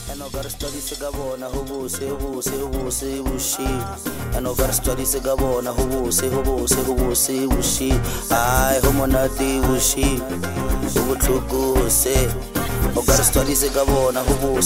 And I gotta study Sigabona, who say, she. And I gotta study Sigabona, who say, she. I, Homonati, who she. Who would look good, say. I gotta study Sigabona, who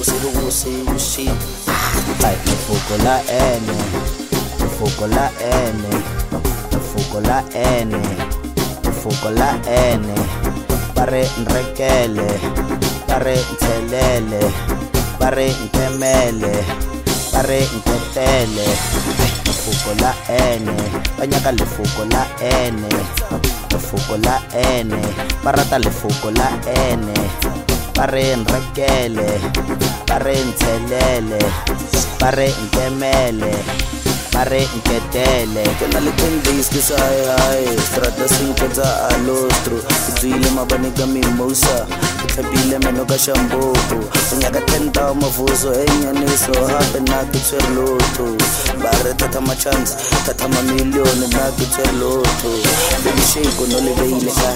say, she. Ay, fuko la ene, fuko la ene, fuko la ene, fuko la ene. Pare nrekele, pare ntelele, pare nkemele, pare nketele. Fuko la ene, banyaka le fuko la ene, fuko la ene, parata le fuko la ene. Pare nrekele, pare ntelele, pare nkemele, pare nketele. Kena le 10 days ke sa hai strata sinketsa a lostro tswile mabane ka mimosa tlhabile meno ka shamboko nyaka 10,000 mavuzo enyaneso hape na ke tserloto bare tata ma chance tata ma million na ke tserloto baby shake no le beile ka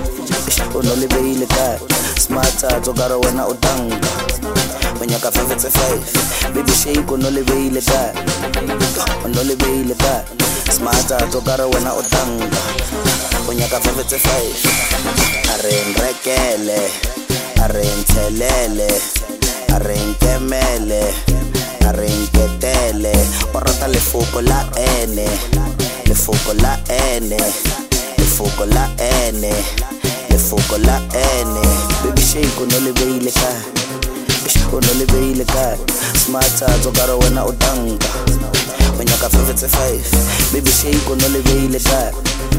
no le beile ka smart tsogara wena utanga Manyaka 55 baby shake no le beile ka no le beile ka smart tsogara wena utanga Manyaka 55 are nrekele are ntelele are nkemele are nketele orata le fuko la ene le fuko la ene le fuko la ene le fuko la ene baby shake no le beile ka no le beile ka smart tsogara wena utanga Manyaka 55 baby shake no le beile ka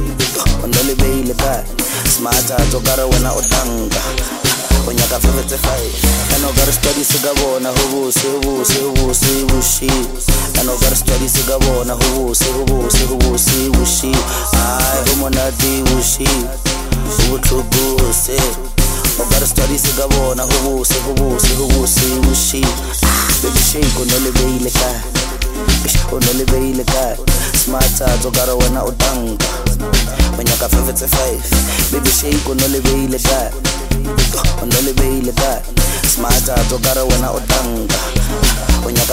no le beile ka smart tsogara wena utanga Manyaka 55 and I gotta study Sigabona who say she and I gotta study Sigabona who say she I homonati who she who look good say I gotta study Sigabona who say she baby shake no le beile ka no le beile ka smart tsogara wena utanga Manyaka 55 baby shake no le beile ka no le beile ka smart tsogara wena utanga Manyaka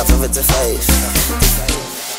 55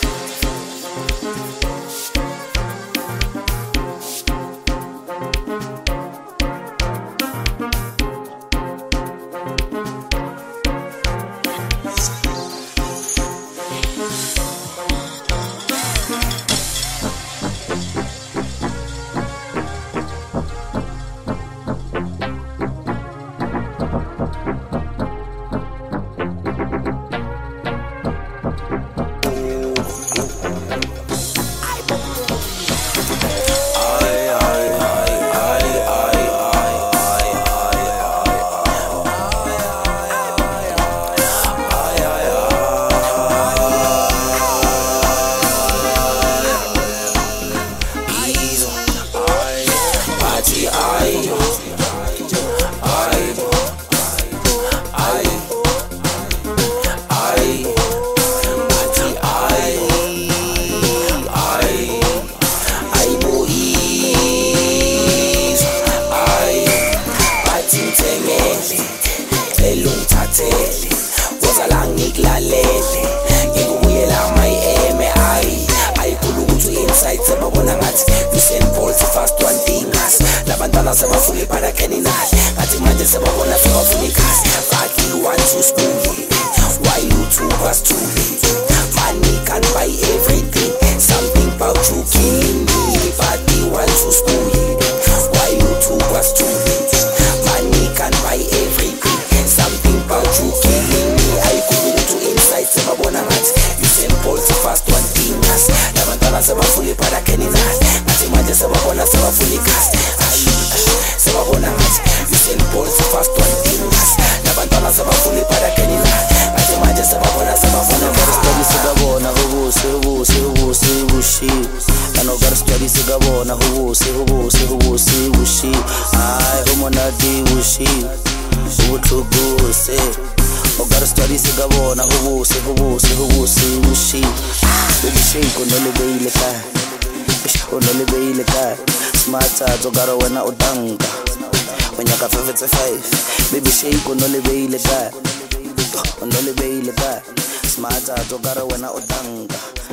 Labantwana sebafuna para keninali ngathi manje sebabona sebafuna ikhasi fuck you want to school why you two was too late money can buy everything something about you killing me but you want to school why you two was too late money can buy everything something about you killing me I couldn't to inside sebabona ngathi you simple fast one thing labantwana sebafuna para keninali ngathi manje sebabona sebafuna ikhasi sebabona ngathi you fast one thing labantwana sebafuna para keninali ngathi manje sebabona sebafuna study Sigabona who say she and I gotta study Sigabona who say she I homonati who she who look good say I gotta study Sigabona who say she baby shake no le beile ka no le beile ka smart tsogara wena utanga Manyaka 55 baby shake no le beile ka o no le beile kae smarta tso ka re wena o tanka